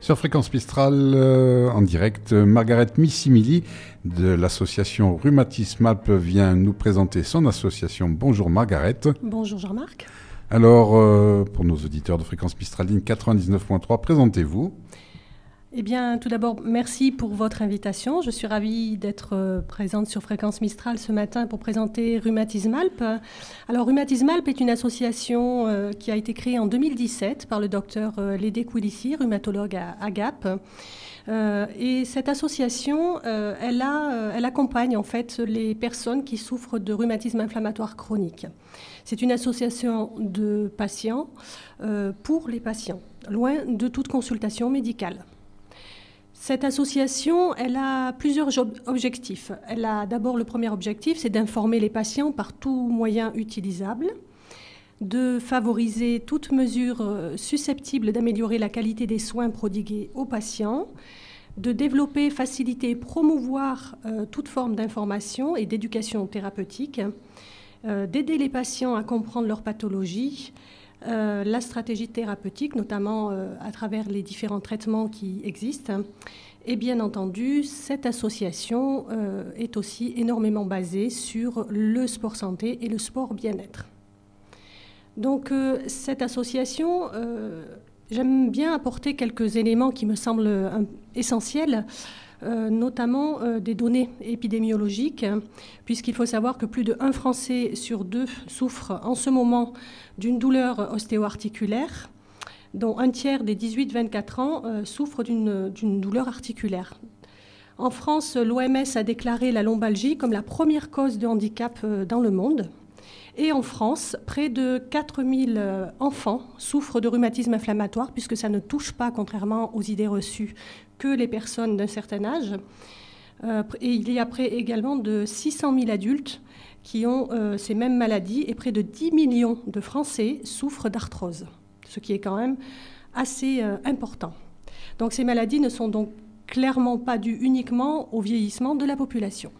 Sur Fréquence Mistral, en direct, Margaret Missimili de l'association Rhumatisme Alpes vient nous présenter son association. Bonjour Margaret. Bonjour Jean-Marc. Alors, pour nos auditeurs de Fréquence Mistraline 99.3, présentez-vous. Eh bien, tout d'abord, merci pour votre invitation. Je suis ravie d'être présente sur Fréquence Mistral ce matin pour présenter Rhumatisme Alpes. Alors, Rhumatisme Alpes est une association qui a été créée en 2017 par le docteur Lédé Koulissi, rhumatologue à Gap. Et cette association, elle accompagne en fait les personnes qui souffrent de rhumatisme inflammatoire chronique. C'est une association de patients pour les patients, loin de toute consultation médicale. Cette association, elle a plusieurs objectifs. Elle a d'abord le premier objectif, c'est d'informer les patients par tout moyen utilisable, de favoriser toute mesure susceptible d'améliorer la qualité des soins prodigués aux patients, de développer, faciliter, promouvoir toute forme d'information et d'éducation thérapeutique, d'aider les patients à comprendre leur pathologie, la stratégie thérapeutique, notamment à travers les différents traitements qui existent. Et bien entendu, cette association est aussi énormément basée sur le sport santé et le sport bien-être. Donc cette association, j'aime bien apporter quelques éléments qui me semblent essentiels, notamment des données épidémiologiques, puisqu'il faut savoir que plus de 1 Français sur 2 souffre en ce moment d'une douleur ostéo-articulaire, dont un tiers des 18-24 ans souffrent d'une douleur articulaire. En France, l'OMS a déclaré la lombalgie comme la première cause de handicap dans le monde. Et en France, près de 4000 enfants souffrent de rhumatisme inflammatoire, puisque ça ne touche pas, contrairement aux idées reçues, que les personnes d'un certain âge. Et il y a près également de 600 000 adultes qui ont ces mêmes maladies, et près de 10 millions de Français souffrent d'arthrose, ce qui est quand même assez important. Donc ces maladies ne sont donc clairement pas dues uniquement au vieillissement de la population.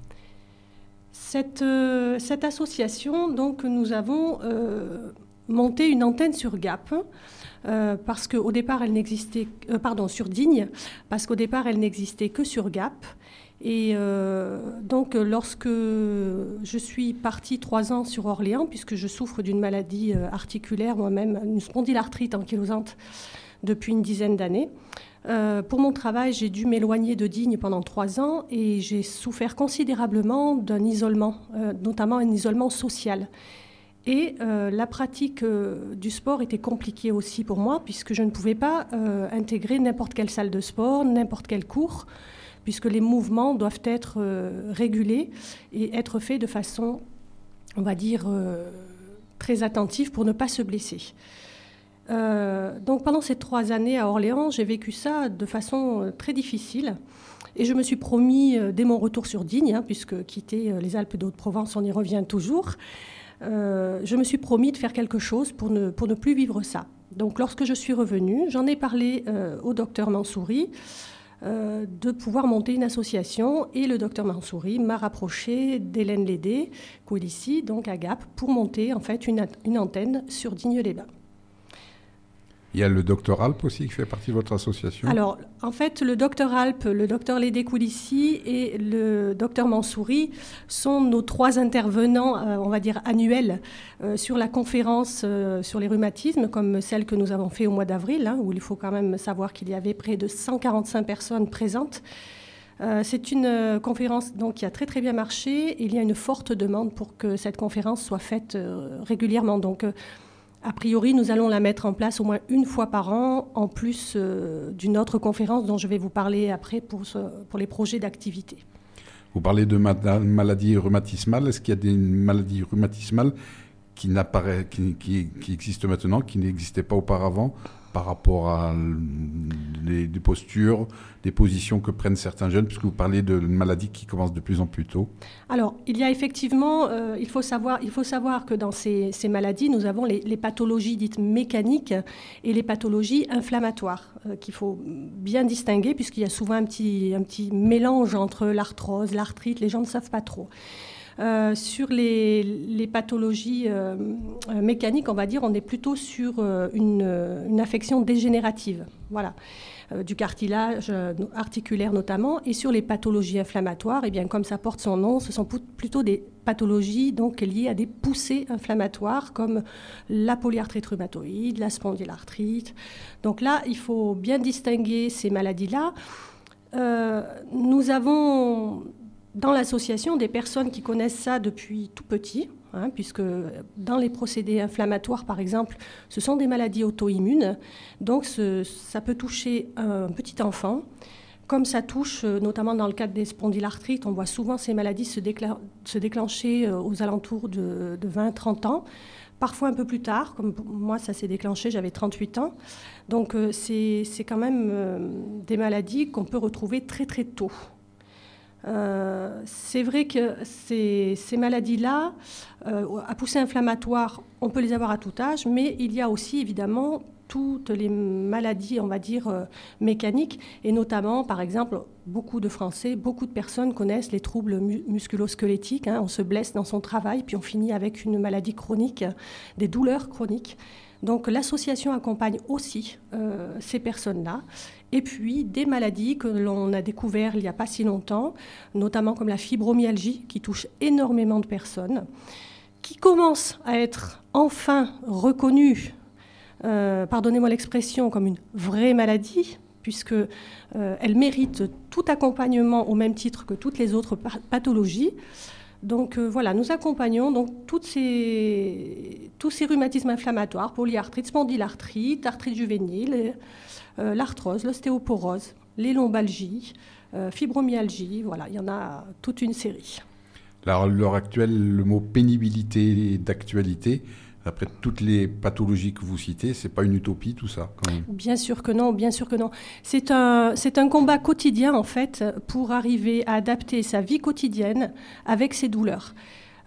Cette association, donc, nous avons monté une antenne sur Gap, parce qu'au départ, elle n'existait, sur Digne, parce qu'au départ, elle n'existait que sur Gap. Et donc, lorsque je suis partie 3 ans sur Orléans, puisque je souffre d'une maladie articulaire moi-même, une spondylarthrite ankylosante depuis une dizaine d'années, pour mon travail, j'ai dû m'éloigner de Digne pendant 3 ans et j'ai souffert considérablement d'un isolement, notamment un isolement social. Et la pratique du sport était compliquée aussi pour moi, puisque je ne pouvais pas intégrer n'importe quelle salle de sport, n'importe quel cours, puisque les mouvements doivent être régulés et être faits de façon, on va dire, très attentive pour ne pas se blesser. Donc pendant ces 3 années à Orléans, j'ai vécu ça de façon très difficile. Et je me suis promis, dès mon retour sur Digne, puisque quitter les Alpes de Haute-Provence, on y revient toujours, je me suis promis de faire quelque chose pour ne plus vivre ça. Donc lorsque je suis revenue, j'en ai parlé au docteur Mansouri de pouvoir monter une association. Et le docteur Mansouri m'a rapproché d'Hélène Lédé Koulissi, donc à Gap, pour monter en fait une antenne sur Digne-les-Bains. Il y a le docteur Alpes aussi qui fait partie de votre association. Alors, en fait, le docteur Alpes, le docteur Lédé Koulissi et le docteur Mansouri sont nos 3 intervenants, on va dire, annuels sur la conférence sur les rhumatismes, comme celle que nous avons fait au mois d'avril, où il faut quand même savoir qu'il y avait près de 145 personnes présentes. C'est une conférence donc, qui a très très bien marché. Il y a une forte demande pour que cette conférence soit faite régulièrement. Donc, a priori, nous allons la mettre en place au moins 1 fois par an, en plus d'une autre conférence dont je vais vous parler après pour les projets d'activité. Vous parlez de maladies rhumatismales. Est-ce qu'il y a des maladies rhumatismales qui existent maintenant, qui n'existaient pas auparavant, par rapport à des postures, des positions que prennent certains jeunes, puisque vous parlez de maladies qui commencent de plus en plus tôt? Alors, il y a effectivement, il faut savoir que dans ces maladies, nous avons les pathologies dites mécaniques et les pathologies inflammatoires, qu'il faut bien distinguer, puisqu'il y a souvent un petit mélange entre l'arthrose, l'arthrite, les gens ne savent pas trop. Sur les pathologies mécaniques, on va dire, on est plutôt sur une affection dégénérative. Voilà. Du cartilage articulaire notamment, et sur les pathologies inflammatoires, eh bien, comme ça porte son nom, ce sont plutôt des pathologies donc, liées à des poussées inflammatoires comme la polyarthrite rhumatoïde, la spondylarthrite. Donc là, il faut bien distinguer ces maladies-là. Nous avons dans l'association des personnes qui connaissent ça depuis tout petit, puisque dans les procédés inflammatoires, par exemple, ce sont des maladies auto-immunes. Donc, ça peut toucher un petit enfant. Comme ça touche, notamment dans le cadre des spondylarthrites, on voit souvent ces maladies se déclencher aux alentours de 20-30 ans. Parfois un peu plus tard, comme moi, ça s'est déclenché, j'avais 38 ans. Donc, c'est quand même des maladies qu'on peut retrouver très, très tôt. C'est vrai que ces maladies-là, à poussée inflammatoire, on peut les avoir à tout âge, mais il y a aussi évidemment toutes les maladies, on va dire, mécaniques, et notamment, par exemple, beaucoup de Français, beaucoup de personnes connaissent les troubles musculo-squelettiques. On se blesse dans son travail, puis on finit avec une maladie chronique, des douleurs chroniques. Donc l'association accompagne aussi ces personnes-là. Et puis des maladies que l'on a découvertes il n'y a pas si longtemps, notamment comme la fibromyalgie, qui touche énormément de personnes, qui commence à être enfin reconnue, pardonnez-moi l'expression, comme une vraie maladie, puisque elle mérite tout accompagnement au même titre que toutes les autres pathologies. Donc voilà, nous accompagnons donc tous ces rhumatismes inflammatoires, polyarthrite, spondylarthrite, arthrite juvénile, l'arthrose, l'ostéoporose, les lombalgies, fibromyalgie, voilà, il y en a toute une série. Alors, à l'heure actuelle, le mot pénibilité est d'actualité. Après toutes les pathologies que vous citez, c'est pas une utopie tout ça quand même. Bien sûr que non, bien sûr que non. C'est un combat quotidien en fait pour arriver à adapter sa vie quotidienne avec ses douleurs.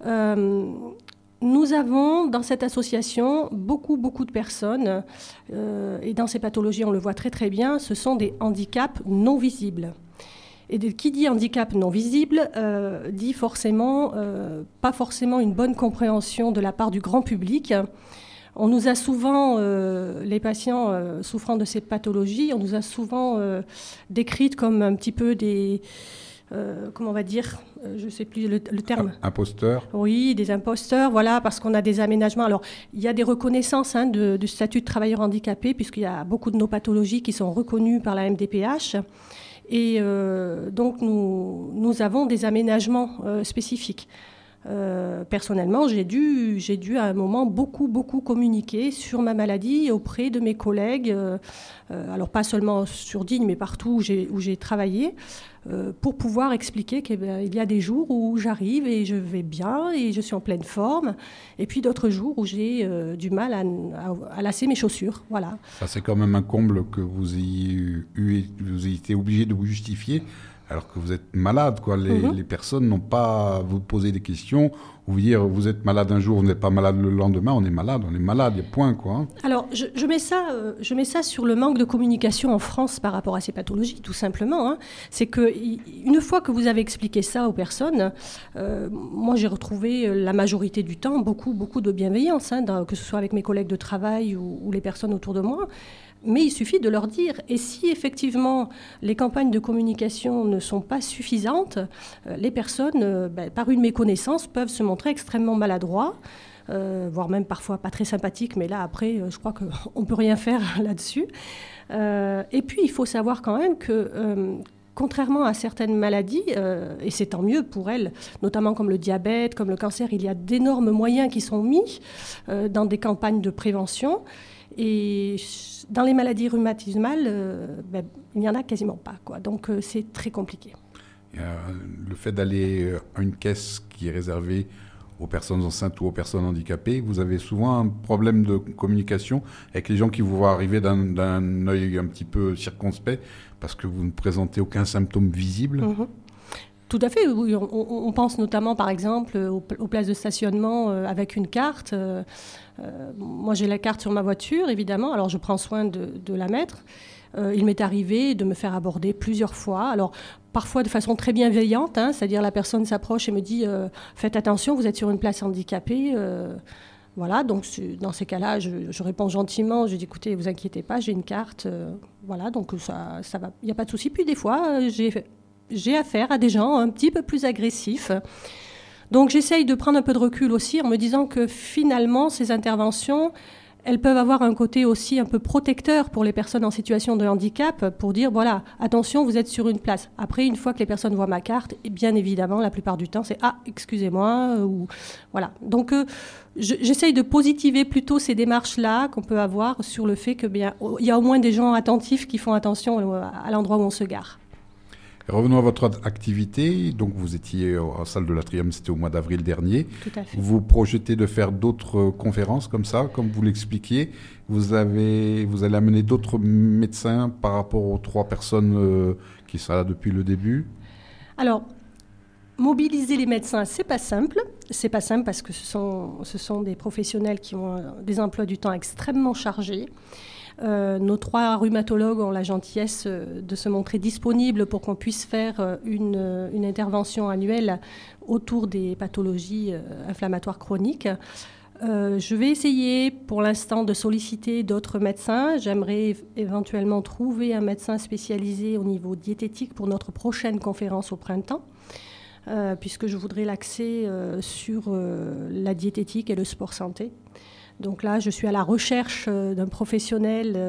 Nous avons dans cette association beaucoup de personnes et dans ces pathologies on le voit très très bien, ce sont des handicaps non visibles. Et qui dit handicap non visible dit forcément, pas forcément une bonne compréhension de la part du grand public. On nous a souvent, les patients souffrant de ces pathologies, on nous a souvent décrites comme un petit peu des, comment on va dire, je ne sais plus le terme. Imposteurs. Oui, des imposteurs, voilà, parce qu'on a des aménagements. Alors, il y a des reconnaissances du statut de travailleur handicapé, puisqu'il y a beaucoup de nos pathologies qui sont reconnues par la MDPH. Et donc, nous avons des aménagements spécifiques. Personnellement, j'ai dû à un moment beaucoup communiquer sur ma maladie auprès de mes collègues, alors pas seulement sur Digne, mais partout où j'ai travaillé, pour pouvoir expliquer qu'il y a des jours où j'arrive et je vais bien et je suis en pleine forme, et puis d'autres jours où j'ai du mal à lasser mes chaussures. Voilà. Ça, c'est quand même un comble que vous ayez été obligé de vous justifier. Alors que vous êtes malade, quoi. Les personnes n'ont pas à vous poser des questions ou vous dire vous êtes malade un jour, vous n'êtes pas malade le lendemain. On est malade, il y a point, quoi. Alors, je mets ça sur le manque de communication en France par rapport à ces pathologies, tout simplement. C'est qu'une fois que vous avez expliqué ça aux personnes, moi j'ai retrouvé la majorité du temps beaucoup de bienveillance, que ce soit avec mes collègues de travail ou les personnes autour de moi. Mais il suffit de leur dire. Et si effectivement les campagnes de communication ne sont pas suffisantes, les personnes, par une méconnaissance, peuvent se montrer extrêmement maladroits, voire même parfois pas très sympathiques. Mais là, après, je crois qu'on ne peut rien faire là-dessus. Et puis, il faut savoir quand même que... contrairement à certaines maladies, et c'est tant mieux pour elles, notamment comme le diabète, comme le cancer, il y a d'énormes moyens qui sont mis dans des campagnes de prévention. Et dans les maladies rhumatismales, il n'y en a quasiment pas, quoi. Donc c'est très compliqué. Le fait d'aller à une caisse qui est réservée aux personnes enceintes ou aux personnes handicapées, vous avez souvent un problème de communication avec les gens qui vous voient arriver d'un œil un petit peu circonspect parce que vous ne présentez aucun symptôme visible. Tout à fait, oui. On pense notamment, par exemple, aux places de stationnement avec une carte. Moi, j'ai la carte sur ma voiture, évidemment, alors je prends soin de la mettre. Il m'est arrivé de me faire aborder plusieurs fois. Alors, parfois de façon très bienveillante, hein, c'est-à-dire la personne s'approche et me dit faites attention, vous êtes sur une place handicapée. Voilà, donc dans ces cas-là, je réponds gentiment, je dis écoutez, vous inquiétez pas, j'ai une carte. Voilà, donc ça va, il n'y a pas de souci. Puis des fois, j'ai affaire à des gens un petit peu plus agressifs. Donc j'essaye de prendre un peu de recul aussi en me disant que finalement, ces interventions, elles peuvent avoir un côté aussi un peu protecteur pour les personnes en situation de handicap, pour dire, voilà, attention, vous êtes sur une place. Après, une fois que les personnes voient ma carte, et bien évidemment, la plupart du temps, c'est « Ah, excusez-moi » ou voilà. Donc, j'essaye de positiver plutôt ces démarches-là qu'on peut avoir sur le fait qu'il y a au moins des gens attentifs qui font attention à l'endroit où on se gare. Revenons à votre activité. Donc, vous étiez en salle de l'Atrium, c'était au mois d'avril dernier. Tout à fait. Vous projetez de faire d'autres conférences comme ça, comme vous l'expliquiez. Vous allez amener d'autres médecins par rapport aux 3 personnes qui sont là depuis le début? Alors, mobiliser les médecins, c'est pas simple. C'est pas simple parce que ce sont des professionnels qui ont des emplois du temps extrêmement chargés. Nos 3 rhumatologues ont la gentillesse de se montrer disponibles pour qu'on puisse faire une intervention annuelle autour des pathologies inflammatoires chroniques. Je vais essayer pour l'instant de solliciter d'autres médecins. J'aimerais éventuellement trouver un médecin spécialisé au niveau diététique pour notre prochaine conférence au printemps, puisque je voudrais l'axer sur la diététique et le sport santé. Donc là, je suis à la recherche d'un professionnel,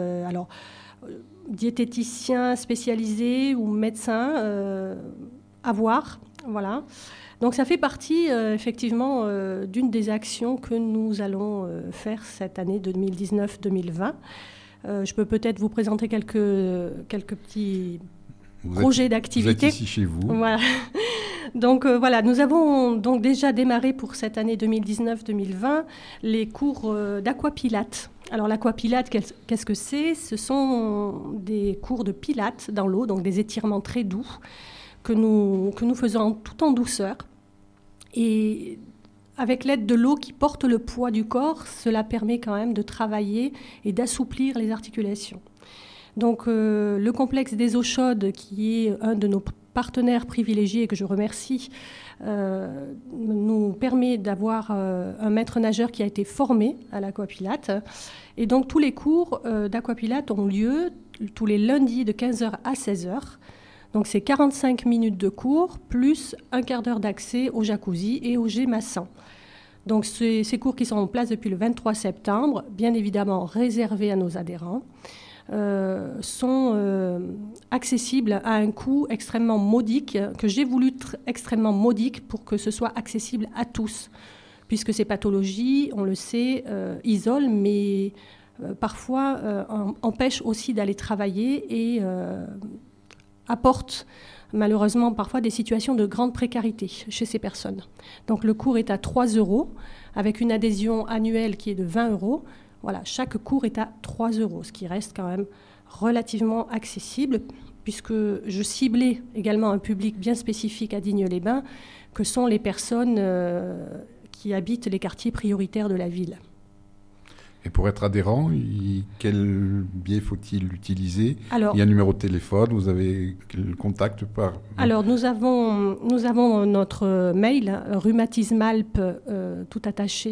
diététicien spécialisé ou médecin à voir. Voilà. Donc ça fait partie effectivement d'une des actions que nous allons faire cette année 2019-2020. Je peux peut-être vous présenter quelques petits projets d'activité. Vous êtes ici chez vous. Voilà. Donc voilà, nous avons donc déjà démarré pour cette année 2019-2020 les cours d'aquapilate. Alors l'aquapilate, qu'est-ce que c'est ? Ce sont des cours de pilates dans l'eau, donc des étirements très doux que nous faisons tout en douceur. Et avec l'aide de l'eau qui porte le poids du corps, cela permet quand même de travailler et d'assouplir les articulations. Donc le complexe des eaux chaudes, qui est un de nos partenaire privilégié, que je remercie, nous permet d'avoir un maître nageur qui a été formé à l'aquapilate. Et donc tous les cours d'aquapilate ont lieu tous les lundis de 15h à 16h. Donc c'est 45 minutes de cours plus un quart d'heure d'accès au jacuzzi et au jet massant. Donc ces cours qui sont en place depuis le 23 septembre, bien évidemment réservés à nos adhérents, sont accessibles à un coût extrêmement modique, que j'ai voulu extrêmement modique pour que ce soit accessible à tous, puisque ces pathologies, on le sait, isolent, mais parfois empêchent aussi d'aller travailler et apportent malheureusement parfois des situations de grande précarité chez ces personnes. Donc le cours est à 3 €, avec une adhésion annuelle qui est de 20 €. Voilà, chaque cours est à 3 €, ce qui reste quand même relativement accessible, puisque je ciblais également un public bien spécifique à Digne-les-Bains, que sont les personnes qui habitent les quartiers prioritaires de la ville. Et pour être adhérent, quel biais faut-il utiliser ? Alors, il y a un numéro de téléphone, vous avez quel contact par... Alors, nous avons notre mail, rhumatismalp, tout attaché,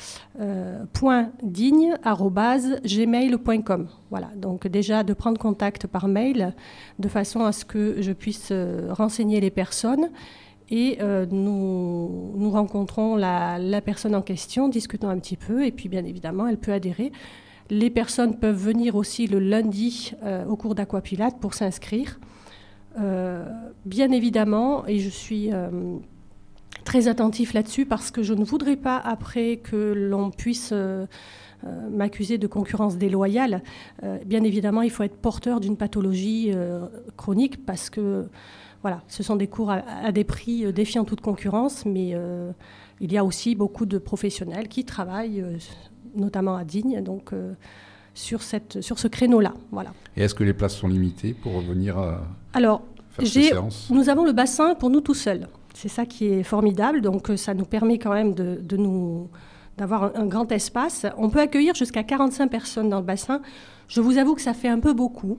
.digne@gmail.com. Voilà, donc déjà de prendre contact par mail, de façon à ce que je puisse renseigner les personnes. Et nous rencontrons la personne en question, discutons un petit peu, et puis bien évidemment, elle peut adhérer. Les personnes peuvent venir aussi le lundi au cours d'aquapilate pour s'inscrire. Bien évidemment, et je suis très attentif là-dessus, parce que je ne voudrais pas, après, que l'on puisse m'accuser de concurrence déloyale. Bien évidemment, il faut être porteur d'une pathologie chronique, parce que voilà, ce sont des cours à des prix défiant toute concurrence, mais il y a aussi beaucoup de professionnels qui travaillent, notamment à Digne, donc sur ce créneau-là. Voilà. Et est-ce que les places sont limitées pour revenir à faire ces séances ? Nous avons le bassin pour nous tout seuls. C'est ça qui est formidable, donc ça nous permet quand même d'avoir un grand espace. On peut accueillir jusqu'à 45 personnes dans le bassin. Je vous avoue que ça fait un peu beaucoup.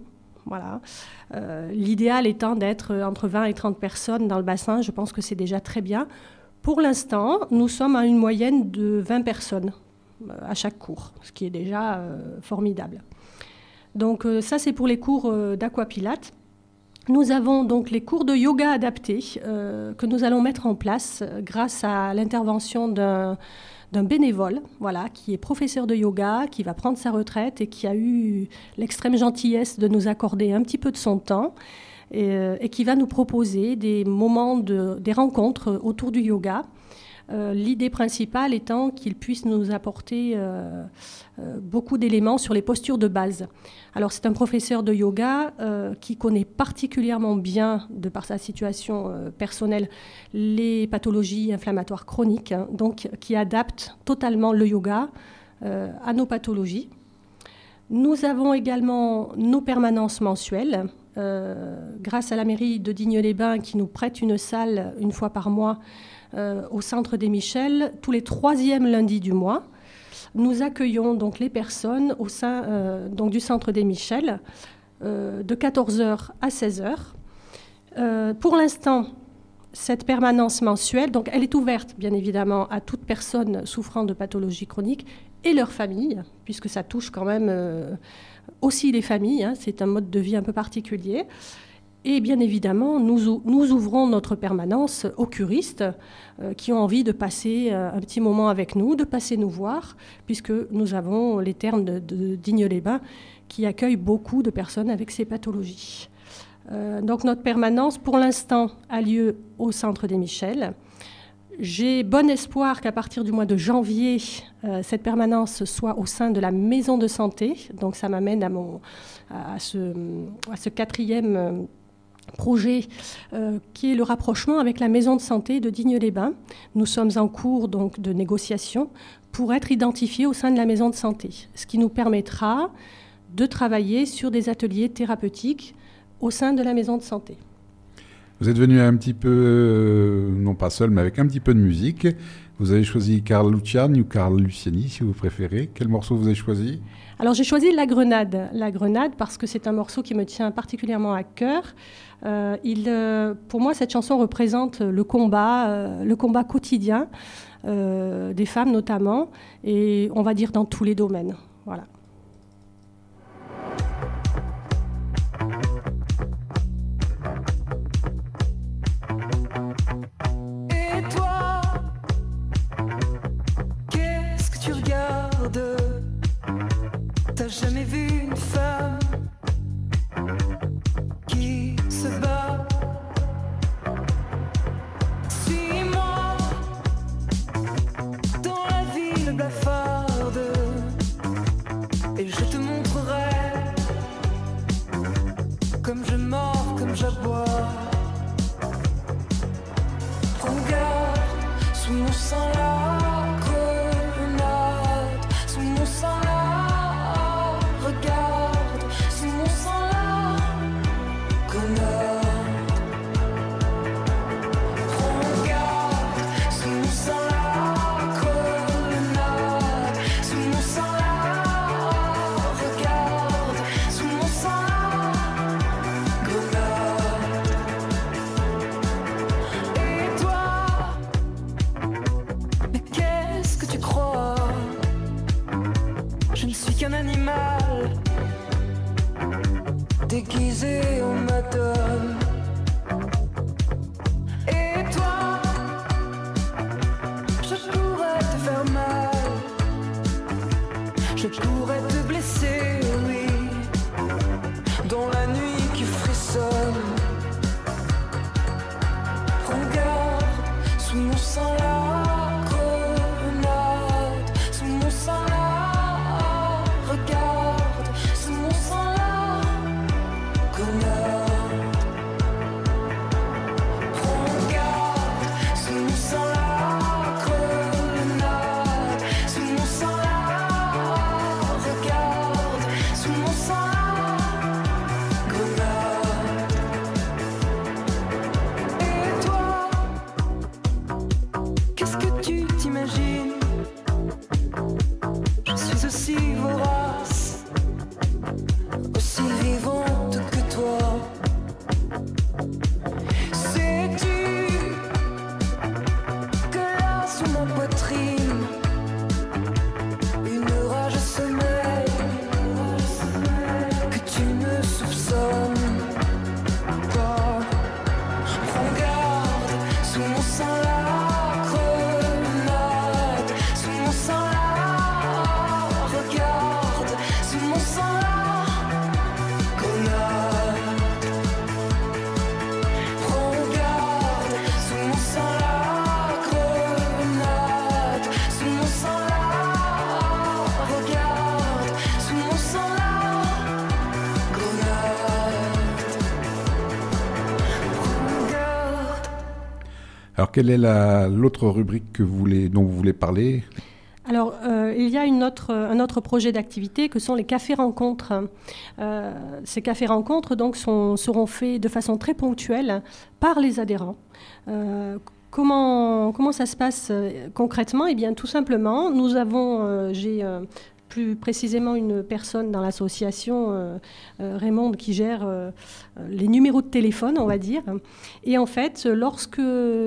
Voilà. L'idéal étant d'être entre 20 et 30 personnes dans le bassin. Je pense que c'est déjà très bien. Pour l'instant, nous sommes à une moyenne de 20 personnes à chaque cours, ce qui est déjà formidable. Donc ça, c'est pour les cours d'aquapilates. Nous avons donc les cours de yoga adaptés que nous allons mettre en place grâce à l'intervention d'un bénévole, voilà, qui est professeur de yoga, qui va prendre sa retraite et qui a eu l'extrême gentillesse de nous accorder un petit peu de son temps et qui va nous proposer des moments, des rencontres autour du yoga. L'idée principale étant qu'il puisse nous apporter beaucoup d'éléments sur les postures de base. Alors c'est un professeur de yoga qui connaît particulièrement bien, de par sa situation personnelle, les pathologies inflammatoires chroniques, hein, donc qui adapte totalement le yoga à nos pathologies. Nous avons également nos permanences mensuelles, grâce à la mairie de Digne-les-Bains qui nous prête une salle une fois par mois au Centre des Michels, tous les 3e lundis du mois. Nous accueillons donc les personnes au sein donc du Centre des Michels de 14h à 16h. Pour l'instant, cette permanence mensuelle, donc elle est ouverte bien évidemment à toute personne souffrant de pathologies chroniques et leurs familles, puisque ça touche quand même aussi les familles, hein, c'est un mode de vie un peu particulier. Et bien évidemment, nous ouvrons notre permanence aux curistes qui ont envie de passer un petit moment avec nous, de passer nous voir, puisque nous avons les thermes de Digne-les-Bains qui accueillent beaucoup de personnes avec ces pathologies. Donc notre permanence, pour l'instant, a lieu au Centre des Michels. J'ai bon espoir qu'à partir du mois de janvier, cette permanence soit au sein de la maison de santé. Donc ça m'amène à ce 4e projet qui est le rapprochement avec la maison de santé de Digne-les-Bains. Nous sommes en cours donc de négociation pour être identifiés au sein de la maison de santé, ce qui nous permettra de travailler sur des ateliers thérapeutiques au sein de la maison de santé. Vous êtes venu un petit peu, non pas seul, mais avec un petit peu de musique. Vous avez choisi Carl Luciani ou Carl Luciani, si vous préférez. Quel morceau vous avez choisi ? Alors, j'ai choisi La Grenade. La Grenade, parce que c'est un morceau qui me tient particulièrement à cœur. Pour moi, cette chanson représente le combat quotidien des femmes notamment, et on va dire dans tous les domaines. Voilà. T'as jamais vu une femme qui se bat? Suis-moi dans la ville blafarde et je te montrerai comme je mords, comme j'aboie. Prends garde, sous mon sang la grenade, sous mon sang la regarde, sous mon sang la grenade. Prends garde, sous mon sang la grenade, sous mon sang la regarde, sous mon sang la grenade. Et toi, mais qu'est-ce que tu crois? Je ne suis qu'un animal déguisé en madame. Et toi, je pourrais te faire mal, je pourrais te blesser, oui, dans la nuit qui frissonne. Prends garde, sous mon sang la grenade, sous mon sang la regarde, sous mon sang la grenade. Prends garde, sous mon sang la grenade, sous mon sang la poitrine, une rage sommeil que tu ne soupçonnes pas. Prends garde, sous mon sang la grenade, sous mon sang la regarde, sous mon sang la grenade. Prends garde, sous mon sang la grenade, sous mon sang la regarde, sous mon sang la grenade. Prends garde. Alors, quelle est l'autre rubrique dont vous voulez parler? Alors, il y a un autre projet d'activité que sont les cafés-rencontres. Ces cafés-rencontres donc, seront faits de façon très ponctuelle par les adhérents. Comment ça se passe concrètement? Eh bien, tout simplement, j'ai plus précisément une personne dans l'association, Raymond, qui gère les numéros de téléphone, on va dire. Et en fait, lorsque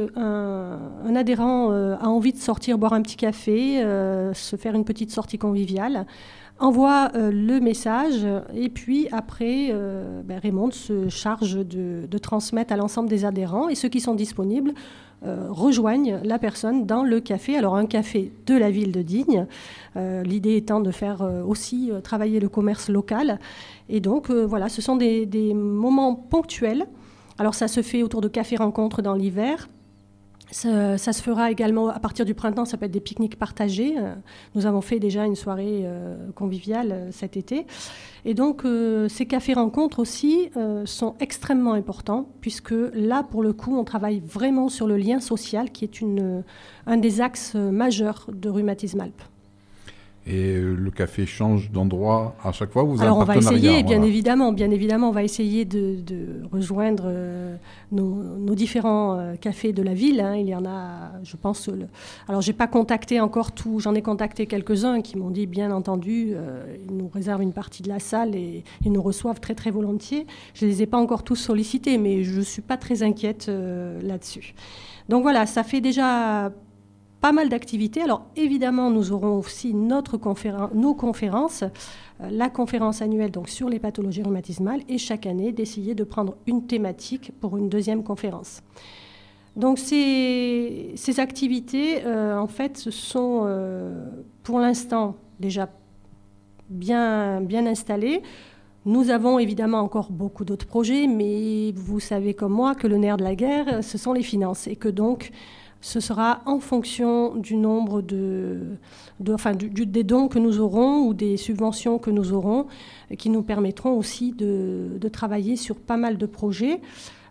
un adhérent a envie de sortir boire un petit café, se faire une petite sortie conviviale, envoie le message et puis après, Raymond se charge de transmettre à l'ensemble des adhérents et ceux qui sont disponibles rejoignent la personne dans le café. Alors un café de la ville de Digne, l'idée étant de faire aussi travailler le commerce local. Et donc voilà, ce sont des moments ponctuels. Alors ça se fait autour de cafés-rencontres dans l'hiver. Ça se fera également à partir du printemps, ça peut être des pique-niques partagés. Nous avons fait déjà une soirée conviviale cet été. Et donc, ces cafés-rencontres aussi sont extrêmement importants, puisque là, pour le coup, on travaille vraiment sur le lien social, qui est un des axes majeurs de Rhumatisme Alpes. Et le café change d'endroit à chaque fois? Vous avez Alors un on va partenariat, essayer, voilà. bien évidemment, on va essayer de rejoindre nos différents cafés de la ville. Hein. Il y en a, je pense. Alors j'ai pas contacté encore tout, j'en ai contacté quelques-uns qui m'ont dit, bien entendu, ils nous réservent une partie de la salle et ils nous reçoivent très très volontiers. Je les ai pas encore tous sollicités, mais je suis pas très inquiète là-dessus. Donc voilà, ça fait déjà pas mal d'activités. Alors évidemment, nous aurons aussi nos conférences, la conférence annuelle donc, sur les pathologies rhumatismales et chaque année d'essayer de prendre une thématique pour une deuxième conférence. Donc ces activités, en fait, sont pour l'instant déjà bien installées. Nous avons évidemment encore beaucoup d'autres projets, mais vous savez comme moi que le nerf de la guerre, ce sont les finances et que donc ce sera en fonction du nombre des dons que nous aurons ou des subventions que nous aurons qui nous permettront aussi de travailler sur pas mal de projets.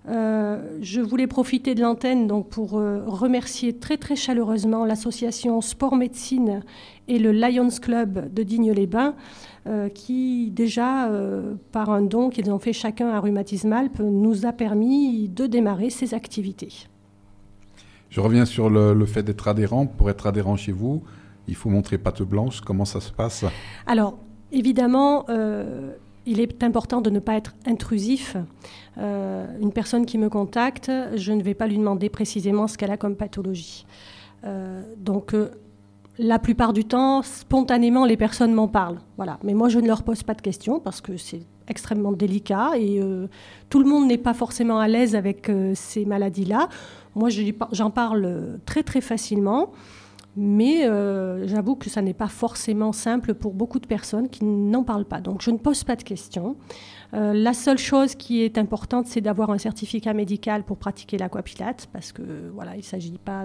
Je voulais profiter de l'antenne donc, pour remercier très très chaleureusement l'association Sport Médecine et le Lions Club de Digne-les-Bains qui déjà, par un don qu'ils ont fait chacun à Rhumatisme Alpes, nous a permis de démarrer ces activités. Je reviens sur le fait d'être adhérent. Pour être adhérent chez vous, il faut montrer patte blanche. Comment ça se passe? Alors, évidemment, il est important de ne pas être intrusif. Une personne qui me contacte, je ne vais pas lui demander précisément ce qu'elle a comme pathologie. Donc, la plupart du temps, spontanément, les personnes m'en parlent. Voilà. Mais moi, je ne leur pose pas de questions parce que c'est extrêmement délicat et tout le monde n'est pas forcément à l'aise avec ces maladies-là. Moi, j'en parle très, très facilement, mais j'avoue que ça n'est pas forcément simple pour beaucoup de personnes qui n'en parlent pas. Donc, je ne pose pas de questions. La seule chose qui est importante, c'est d'avoir un certificat médical pour pratiquer l'aquapilate, parce que voilà, il ne s'agit pas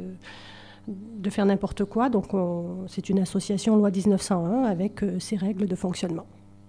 de faire n'importe quoi. Donc, c'est une association loi 1901 avec ses règles de fonctionnement.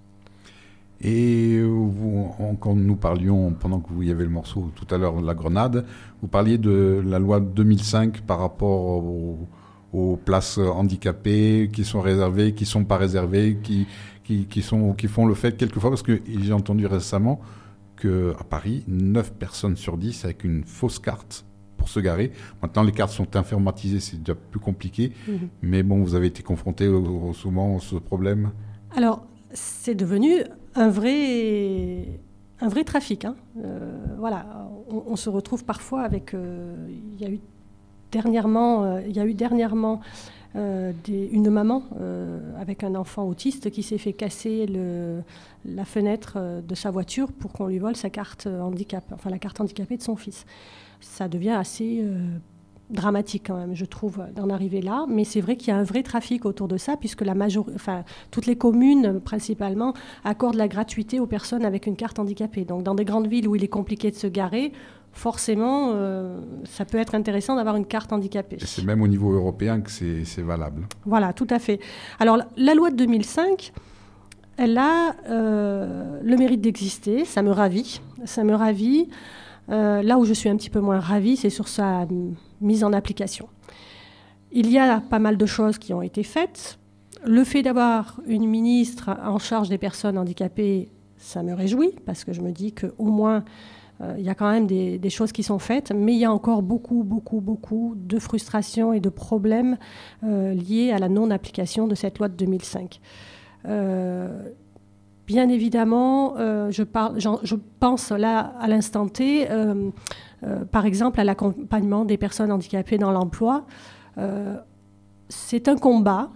Et quand nous parlions, pendant que vous y avez le morceau tout à l'heure, la grenade, vous parliez de la loi 2005 par rapport aux places handicapées qui sont réservées, qui ne sont pas réservées, qui font le fait quelquefois, parce que j'ai entendu récemment qu'à Paris, 9 personnes sur 10 avec une fausse carte pour se garer. Maintenant, les cartes sont informatisées, c'est déjà plus compliqué. Mais bon, vous avez été confronté souvent à ce problème? Alors, c'est devenu un vrai trafic. Hein. Voilà, on se retrouve parfois avec... Il y a eu il y a eu dernièrement une maman avec un enfant autiste qui s'est fait casser la fenêtre de sa voiture pour qu'on lui vole sa carte handicap, enfin la carte handicapée de son fils. Ça devient assez dramatique quand même, je trouve, d'en arriver là. Mais c'est vrai qu'il y a un vrai trafic autour de ça, puisque toutes les communes, principalement, accordent la gratuité aux personnes avec une carte handicapée. Donc dans des grandes villes où il est compliqué de se garer, forcément, ça peut être intéressant d'avoir une carte handicapée. Et c'est même au niveau européen que c'est valable. Voilà, tout à fait. Alors, la loi de 2005, elle a le mérite d'exister. Ça me ravit. Là où je suis un petit peu moins ravie, c'est sur sa mise en application. Il y a pas mal de choses qui ont été faites. Le fait d'avoir une ministre en charge des personnes handicapées, ça me réjouit, parce que je me dis qu'au moins, il y a quand même des choses qui sont faites, mais il y a encore beaucoup de frustrations et de problèmes liés à la non-application de cette loi de 2005. Bien évidemment, je pense là à l'instant T, par exemple à l'accompagnement des personnes handicapées dans l'emploi. C'est un combat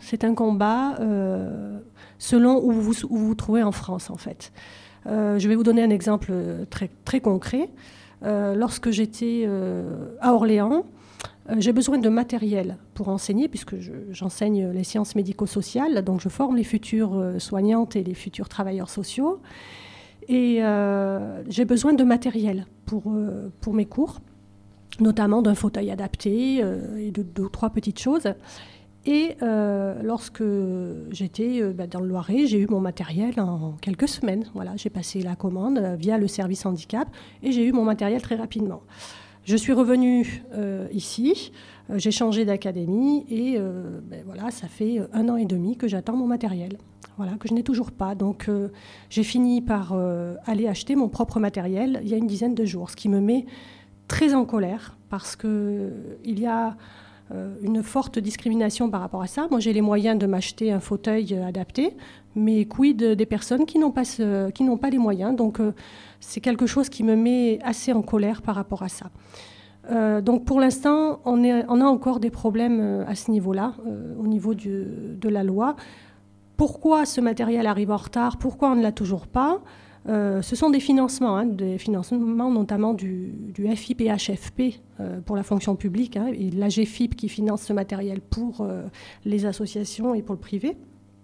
selon où vous vous trouvez en France, en fait. Je vais vous donner un exemple très, très concret. Lorsque j'étais à Orléans, j'ai besoin de matériel pour enseigner, puisque j'enseigne les sciences médico-sociales, donc je forme les futures soignantes et les futurs travailleurs sociaux. Et j'ai besoin de matériel pour mes cours, notamment d'un fauteuil adapté et de 2 ou 3 petites choses. Et lorsque j'étais dans le Loiret, j'ai eu mon matériel en quelques semaines. Voilà, j'ai passé la commande via le service handicap et j'ai eu mon matériel très rapidement. Je suis revenue ici, j'ai changé d'académie et voilà, ça fait 1 an et demi que j'attends mon matériel. Voilà, que je n'ai toujours pas. Donc j'ai fini par aller acheter mon propre matériel il y a une dizaine de jours, ce qui me met très en colère parce qu'il y a une forte discrimination par rapport à ça. Moi, j'ai les moyens de m'acheter un fauteuil adapté, mais quid des personnes qui n'ont pas les moyens. Donc, c'est quelque chose qui me met assez en colère par rapport à ça. Donc, pour l'instant, on a encore des problèmes à ce niveau-là, au niveau de la loi. Pourquoi ce matériel arrive en retard? Pourquoi on ne l'a toujours pas? Ce sont des financements notamment du FIPHFP pour la fonction publique et l'AGFIP qui finance ce matériel pour les associations et pour le privé.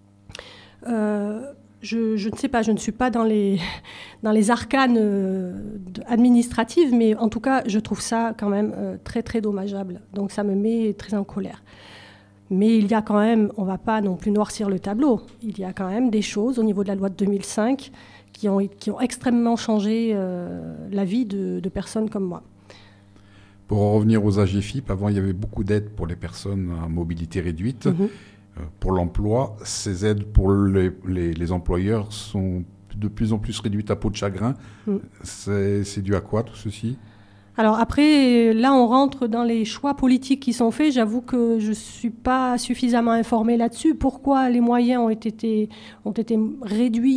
Je ne sais pas, je ne suis pas dans les arcanes administratives, mais en tout cas, je trouve ça quand même très, très dommageable. Donc ça me met très en colère. Mais il y a quand même, on ne va pas non plus noircir le tableau, il y a quand même des choses au niveau de la loi de 2005 qui ont extrêmement changé la vie de personnes comme moi. Pour en revenir aux AGFIP, avant il y avait beaucoup d'aides pour les personnes à mobilité réduite. Pour l'emploi, ces aides pour les employeurs sont de plus en plus réduites à peau de chagrin. C'est dû à quoi tout ceci ? Alors après, là on rentre dans les choix politiques qui sont faits. J'avoue que je ne suis pas suffisamment informée là-dessus. Pourquoi les moyens ont été réduits ?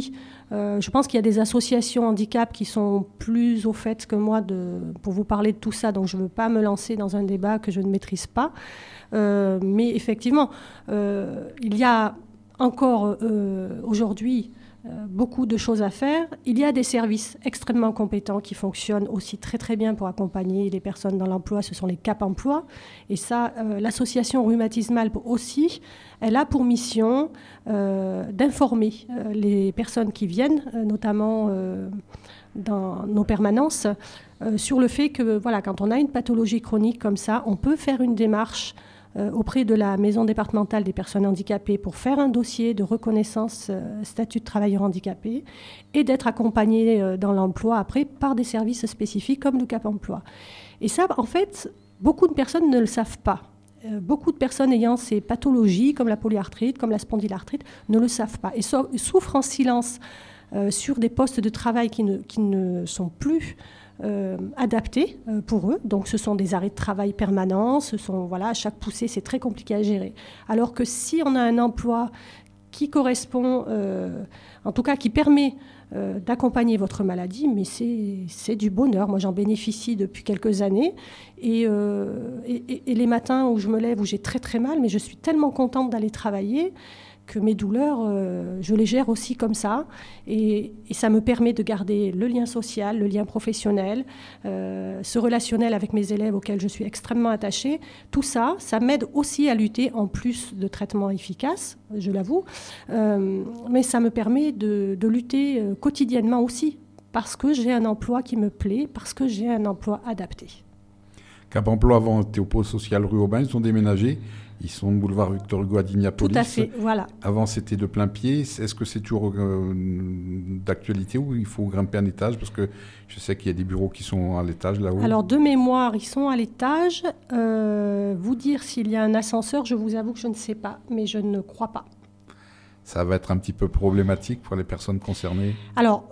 Je pense qu'il y a des associations handicap qui sont plus au fait que moi pour vous parler de tout ça, donc je ne veux pas me lancer dans un débat que je ne maîtrise pas. Mais effectivement, il y a encore aujourd'hui beaucoup de choses à faire. Il y a des services extrêmement compétents qui fonctionnent aussi très très bien pour accompagner les personnes dans l'emploi. Ce sont les Cap Emploi. Et ça, l'association Rhumatisme Alpes aussi, elle a pour mission d'informer les personnes qui viennent, notamment dans nos permanences, sur le fait que voilà, quand on a une pathologie chronique comme ça, on peut faire une démarche auprès de la maison départementale des personnes handicapées pour faire un dossier de reconnaissance statut de travailleur handicapé et d'être accompagné dans l'emploi après par des services spécifiques comme le Cap Emploi. Et ça, en fait, beaucoup de personnes ne le savent pas. Beaucoup de personnes ayant ces pathologies comme la polyarthrite, comme la spondylarthrite, ne le savent pas et souffrent en silence sur des postes de travail qui ne sont plus adaptés pour eux. Donc ce sont des arrêts de travail permanents, à chaque poussée c'est très compliqué à gérer. Alors que si on a un emploi qui correspond, en tout cas qui permet d'accompagner votre maladie, mais c'est du bonheur. Moi, j'en bénéficie depuis quelques années. Et les matins où je me lève, où j'ai très très mal, mais je suis tellement contente d'aller travailler que mes douleurs, je les gère aussi comme ça. Et ça me permet de garder le lien social, le lien professionnel, ce relationnel avec mes élèves auxquels je suis extrêmement attachée. Tout ça, ça m'aide aussi à lutter, en plus de traitements efficaces, je l'avoue. Mais ça me permet de lutter quotidiennement aussi, parce que j'ai un emploi qui me plaît, parce que j'ai un emploi adapté. Cap Emploi avant était au pôle social rue Aubin, ils sont déménagés. Ils sont boulevard Victor Hugo à Dignapolis. Tout à fait, voilà. Avant, c'était de plein pied. Est-ce que c'est toujours d'actualité ou il faut grimper un étage? Parce que je sais qu'il y a des bureaux qui sont à l'étage là-haut. Alors, de mémoire, ils sont à l'étage. Vous dire s'il y a un ascenseur, je vous avoue que je ne sais pas, mais je ne crois pas. Ça va être un petit peu problématique pour les personnes concernées? Alors,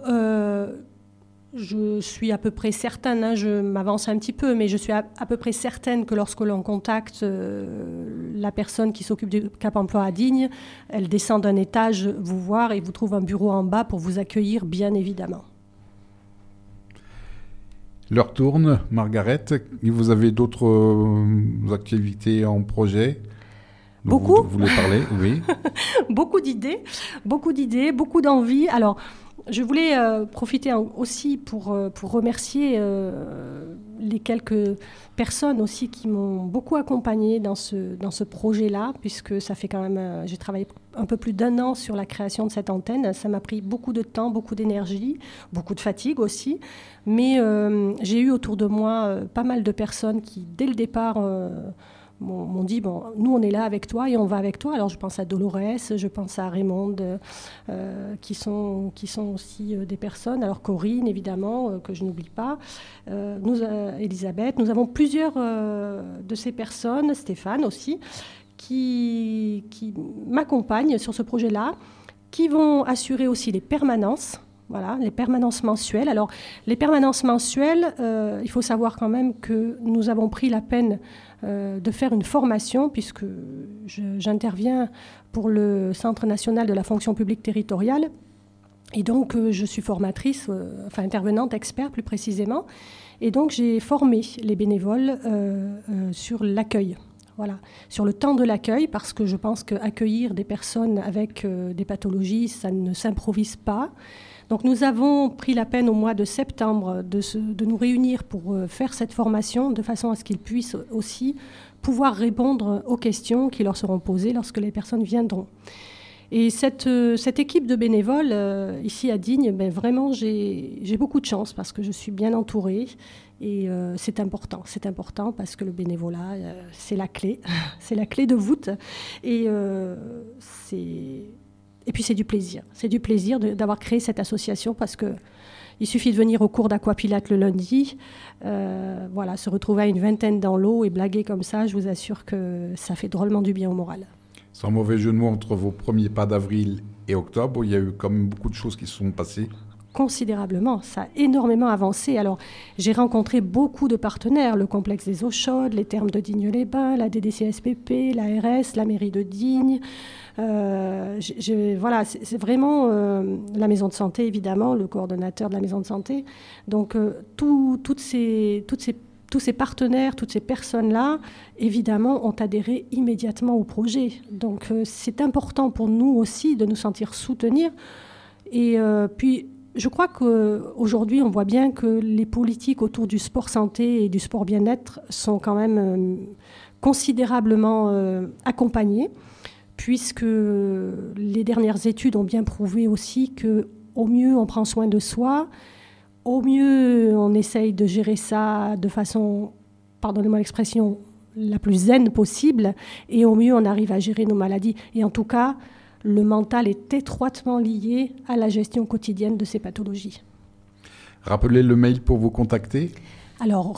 je suis à peu près certaine, je m'avance un petit peu, mais je suis à peu près certaine que lorsque l'on contacte la personne qui s'occupe du Cap Emploi à Digne, elle descend d'un étage vous voir et vous trouve un bureau en bas pour vous accueillir, bien évidemment. L'heure tourne, Margaret. Vous avez d'autres activités en projet? Beaucoup. Vous voulez parler? Oui. Beaucoup d'idées, beaucoup d'envie. Alors, je voulais profiter aussi pour remercier les quelques personnes aussi qui m'ont beaucoup accompagnée dans ce projet-là, puisque ça fait quand même, j'ai travaillé un peu plus d'1 an sur la création de cette antenne. Ça m'a pris beaucoup de temps, beaucoup d'énergie, beaucoup de fatigue aussi. Mais j'ai eu autour de moi pas mal de personnes qui, dès le départ, m'ont dit, bon, nous on est là avec toi et on va avec toi. Alors je pense à Dolores, je pense à Raymond, qui sont aussi des personnes. Alors Corinne, évidemment, que je n'oublie pas. Elisabeth, nous avons plusieurs de ces personnes, Stéphane aussi, qui m'accompagnent sur ce projet-là, qui vont assurer aussi les permanences. Voilà, les permanences mensuelles. Alors, les permanences mensuelles, il faut savoir quand même que nous avons pris la peine de faire une formation, puisque j'interviens pour le Centre national de la fonction publique territoriale. Et donc, je suis formatrice, intervenante, expert plus précisément. Et donc, j'ai formé les bénévoles sur l'accueil. Voilà, sur le temps de l'accueil, parce que je pense qu'accueillir des personnes avec des pathologies, ça ne s'improvise pas. Donc nous avons pris la peine au mois de septembre de nous réunir pour faire cette formation de façon à ce qu'ils puissent aussi pouvoir répondre aux questions qui leur seront posées lorsque les personnes viendront. Et cette équipe de bénévoles ici à Digne, vraiment j'ai beaucoup de chance parce que je suis bien entourée et c'est important parce que le bénévolat c'est la clé, c'est la clé de voûte et puis c'est du plaisir d'avoir créé cette association parce qu'il suffit de venir au cours d'Aquapilates le lundi, se retrouver à une vingtaine dans l'eau et blaguer comme ça, je vous assure que ça fait drôlement du bien au moral. Sans mauvais jeu de mots, entre vos premiers pas d'avril et octobre, il y a eu quand même beaucoup de choses qui se sont passées. Considérablement, ça a énormément avancé. Alors, j'ai rencontré beaucoup de partenaires, le complexe des eaux chaudes, les thermes de Digne-les-Bains, la DDCSPP, l'ARS, la mairie de Digne. C'est vraiment la maison de santé, évidemment, le coordonnateur de la maison de santé. Donc, tous ces partenaires, toutes ces personnes-là, évidemment, ont adhéré immédiatement au projet. Donc, c'est important pour nous aussi de nous sentir soutenir. Et puis, je crois qu'aujourd'hui, on voit bien que les politiques autour du sport santé et du sport bien-être sont quand même considérablement accompagnées, puisque les dernières études ont bien prouvé aussi qu'au mieux, on prend soin de soi, au mieux, on essaye de gérer ça de façon, pardonnez-moi l'expression, la plus zen possible, et au mieux, on arrive à gérer nos maladies. Et en tout cas, le mental est étroitement lié à la gestion quotidienne de ces pathologies. Rappelez le mail pour vous contacter. Alors,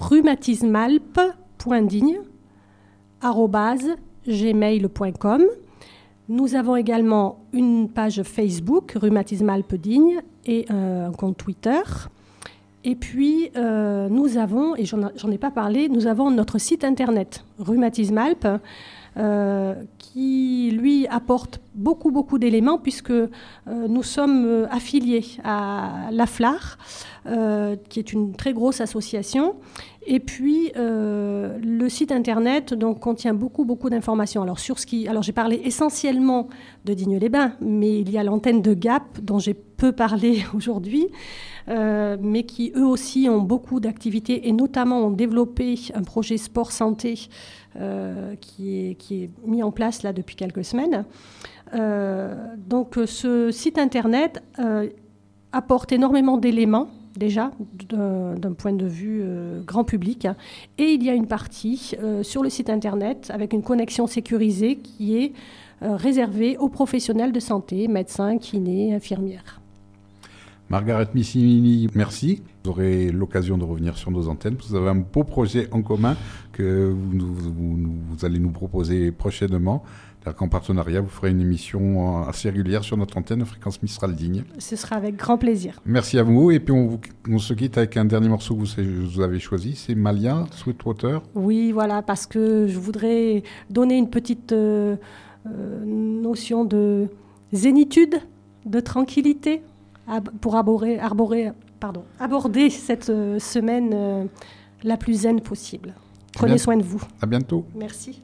rhumatismalp.digne@gmail.com. Nous avons également une page Facebook, Rhumatisme Alpes Digne, et un compte Twitter. Et puis, nous avons, et j'en ai pas parlé, nous avons notre site internet, Rhumatisme Alpes, qui, lui, apporte beaucoup d'éléments puisque nous sommes affiliés à l'AFLAR, qui est une très grosse association. Et puis, le site internet donc, contient beaucoup d'informations. Alors, j'ai parlé essentiellement de Digne-les-Bains, mais il y a l'antenne de Gap, dont j'ai peu parlé aujourd'hui, mais qui, eux aussi, ont beaucoup d'activités et notamment ont développé un projet sport-santé qui est mis en place là depuis quelques semaines. Donc, ce site internet apporte énormément d'éléments, déjà, d'un point de vue grand public. Et il y a une partie sur le site internet avec une connexion sécurisée qui est réservée aux professionnels de santé, médecins, kinés, infirmières. Margaret Missimini, merci. Vous aurez l'occasion de revenir sur nos antennes. Vous avez un beau projet en commun que vous allez nous proposer prochainement. En partenariat, vous ferez une émission assez régulière sur notre antenne, Fréquence Mistral Digne. Ce sera avec grand plaisir. Merci à vous. Et puis, on se quitte avec un dernier morceau que vous avez choisi. C'est Malia, Sweetwater. Oui, voilà, parce que je voudrais donner une petite notion de zénitude, de tranquillité pour aborder cette semaine la plus zen possible. Prenez soin de vous. À bientôt. Merci.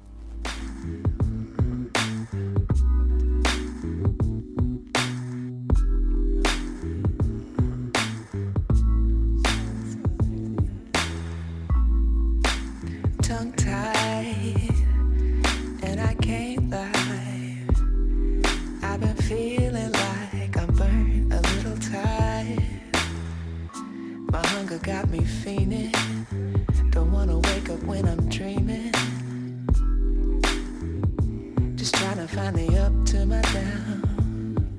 Tongue-tied, and I can't lie. I've been feeling like I'm burnt, a little tired. My hunger got me fiending. Don't wanna wake up when I'm dreaming. Just trying to find the up to my down.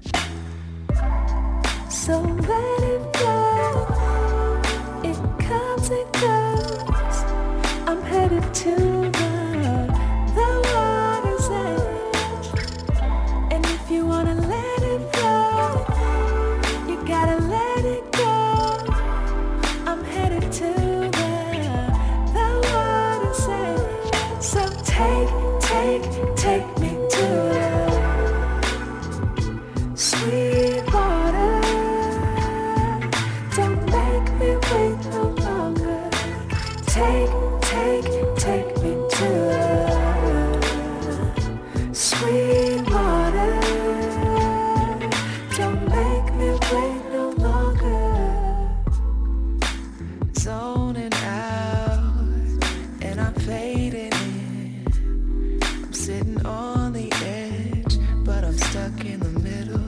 So let it flow. It comes and goes. I'm headed to the water's edge. And if you wanna let it flow, you gotta let it go. I'm headed to the water's edge. So take me to sweet water. Don't make me wait no longer. Take me to sweet water. Don't make me wait no longer. Zoning out and I'm fading in. I'm sitting on the edge, but I'm stuck in the middle.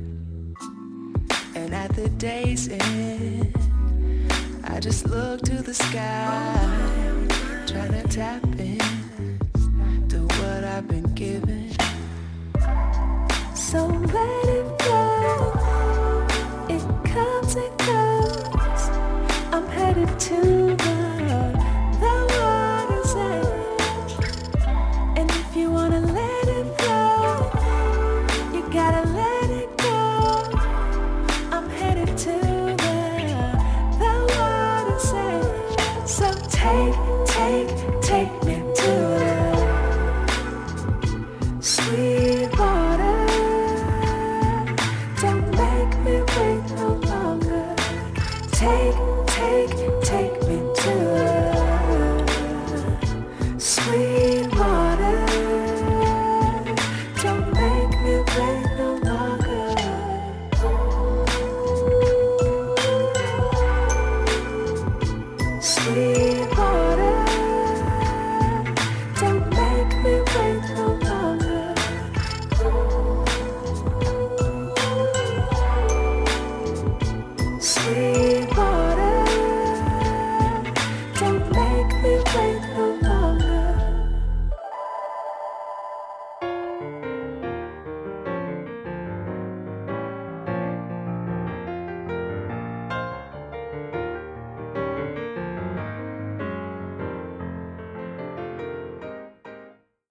And at the day's end, I just look to the sky, trying to tap in to what I've been given. So let it flow. It comes and goes. I'm headed to the water's edge. And if you wanna let it flow, you gotta let it go. I'm headed to the water's edge. So take me to sweet water. Don't make me wait no longer. Take me to sweet water. Don't make me wait no longer. Sweet water. Don't make me wait no longer. Sweet water. Don't make me wait no longer.